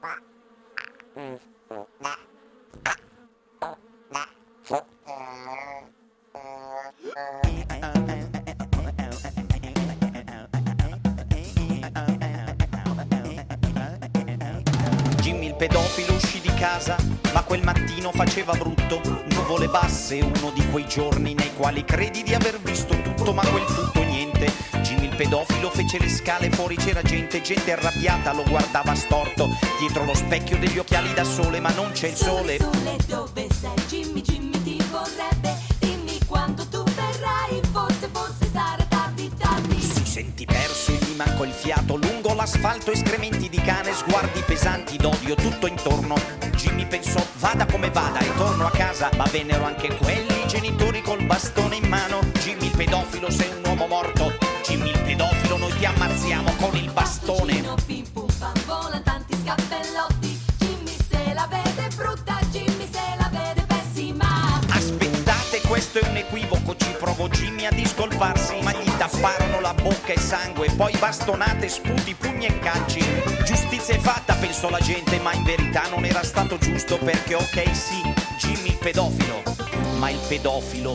Jimmy il pedofilo uscì di casa, ma quel mattino faceva brutto. Nuvole basse, uno di quei giorni nei quali credi di aver visto tutto, ma quel tutto niente. Jimmy il pedofilo fece le scale, fuori c'era gente arrabbiata, lo guardava storto, dietro lo specchio degli occhiali da sole, ma non c'è il sole. Sole, dove sei? Jimmy, Jimmy ti vorrebbe, dimmi quando tu verrai, forse sarà tardi. Si sentì perso e gli mancò il fiato, lungo l'asfalto escrementi di cane, sguardi pesanti d'odio tutto intorno. Jimmy pensò vada come vada e torno a casa, ma vennero anche quelli genitori col bastone in mano. Jimmy il pedofilo sei un uomo morto, Jimmy il pedofilo noi ti ammazziamo con il bastone. Pim pum pam, volano tanti scappellotti, Jimmy se la vede brutta, Jimmy se la vede pessima. Aspettate, questo è un equivoco, ci provò Jimmy a discolparsi, ma gli tapparono la bocca e sangue, poi bastonate, sputi, pugni e calci. Giustizia è fatta, pensò la gente, ma in verità non era stato giusto, perché ok sì, Jimmy il pedofilo, ma il pedofilo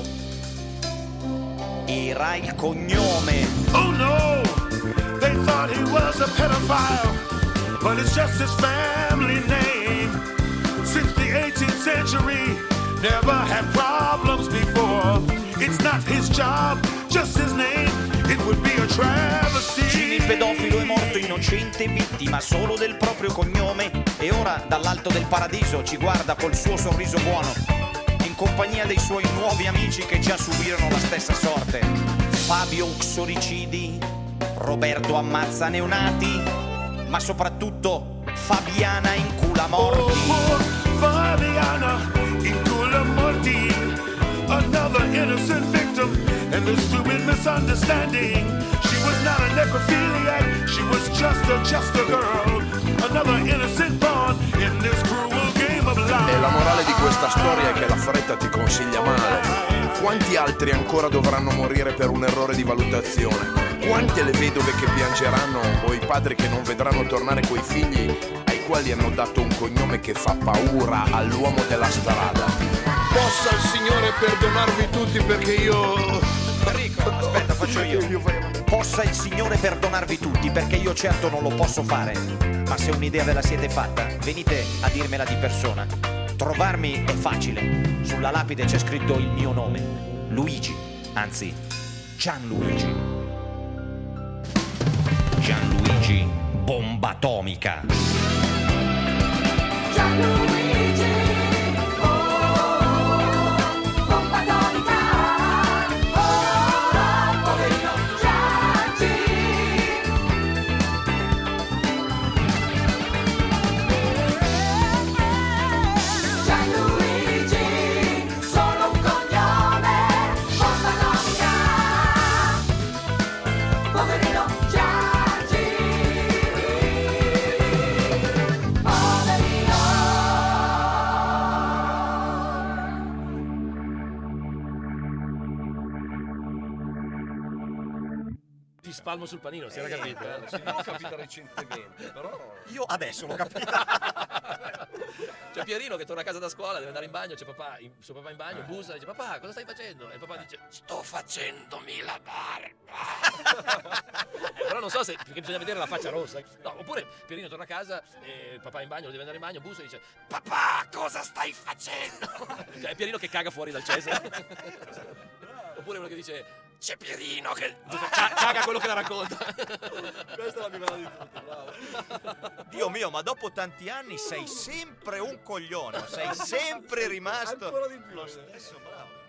era il cognome. Oh no, they thought he was a pedophile, but it's just his family name. Since the 18th century, never had problems before. It's not his job, just his name. It would be a travesty. Jimmy il pedofilo è morto innocente, vittima solo del proprio cognome, e ora dall'alto del paradiso ci guarda col suo sorriso buono, in compagnia dei suoi nuovi amici che già subirono la stessa sorte. Fabio uxoricidi, Roberto ammazza neonati, ma soprattutto Fabiana incula morti. Oh, Fabiana incula morti, another innocent victim in this stupid misunderstanding. She was not a necrophiliac, she was just a girl, another innocent pawn in this cruel game of life. E la morale di questa storia è che la fretta ti consiglia male. Quanti altri ancora dovranno morire per un errore di valutazione? Quante le vedove che piangeranno o i padri che non vedranno tornare coi figli ai quali hanno dato un cognome che fa paura all'uomo della strada? Possa il Signore perdonarvi tutti perché io... Enrico, aspetta, faccio io. Possa il Signore perdonarvi tutti perché io certo non lo posso fare. Ma se un'idea ve la siete fatta, venite a dirmela di persona. Trovarmi è facile. Sulla lapide c'è scritto il mio nome, Luigi, anzi Gianluigi. Gianluigi Bomba Atomica. Gianluigi, bomba atomica, poverino Giangi. Gianluigi, solo un cognome, bomba atomica, poverino Giangi. Ti spalmo sul panino, si era capito? Sì, l'ho capito recentemente, però... Io adesso l'ho capito. C'è Pierino che torna a casa da scuola, deve andare in bagno, c'è suo papà in bagno, bussa, dice papà cosa stai facendo? E il papà dice sto facendomi la barba. Però non so se, perché bisogna vedere la faccia rossa. No, oppure Pierino torna a casa e il papà in bagno, deve andare in bagno, bussa e dice papà cosa stai facendo? Cioè è Pierino che caga fuori dal Cesare. Oppure uno che dice c'è Pierino che caga quello che la racconta. Questa è la più bella di tutte, bravo. Dio mio, ma dopo tanti anni sei sempre un coglione, sei sempre rimasto ancora di più. lo stesso, bravo.